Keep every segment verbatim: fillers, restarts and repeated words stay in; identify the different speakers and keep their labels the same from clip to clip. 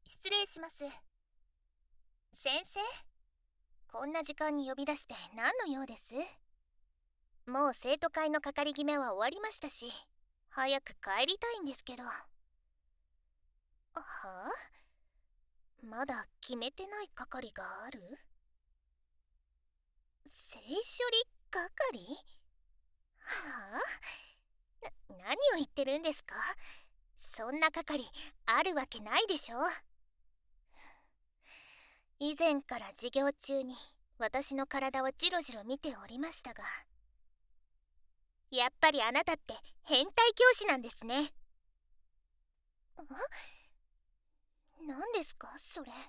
Speaker 1: 失礼します。先生、こんな時間に呼び出して何の用です？もう生徒会の係決めは終わりましたし、早く帰りたいんですけど。はあ？まだ決めてない係がある？性処理係？はあ？な、何を言ってるんですか？そんな係あるわけないでしょ。以前から授業中に私の体をジロジロ見ておりましたが、やっぱりあなたって変態教師なんですね。何ですかそれ？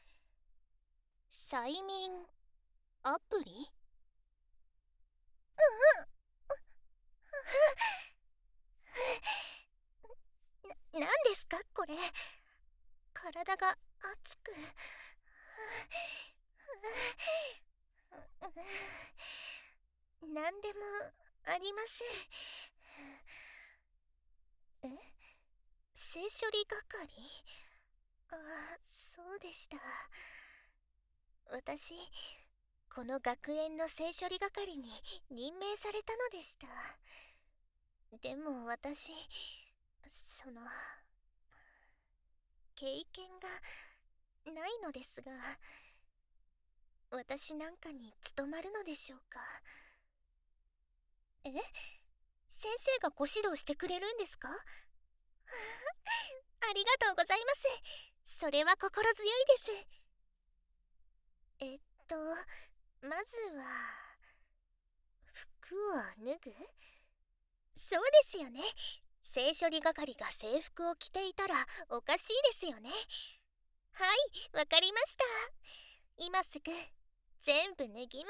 Speaker 1: 催眠アプリ？な、何ですかこれ？体が熱く。何でもありません。え？性処理係？ああ、そうでした。私、この学園の性処理係に任命されたのでした。でも私、その、経験がないのですが、私なんかに務まるのでしょうか？え？先生がご指導してくれるんですか？ありがとうございます。それは心強いです。えっと、まずは、服を脱ぐ？そうですよね。性処理係が制服を着ていたらおかしいですよね。はい、わかりました。今すぐ全部脱ぎます。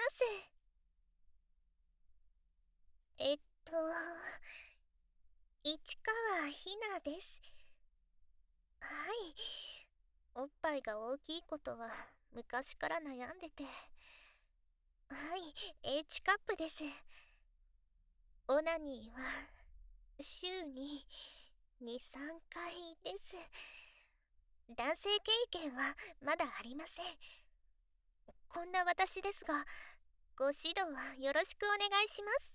Speaker 1: えっと、市川ひなです。はい。おっぱいが大きいことは昔から悩んでて。はい、H カップです。オナニーは週にに、さんかいです。男性経験はまだありません。こんな私ですが、ご指導はよろしくお願いします。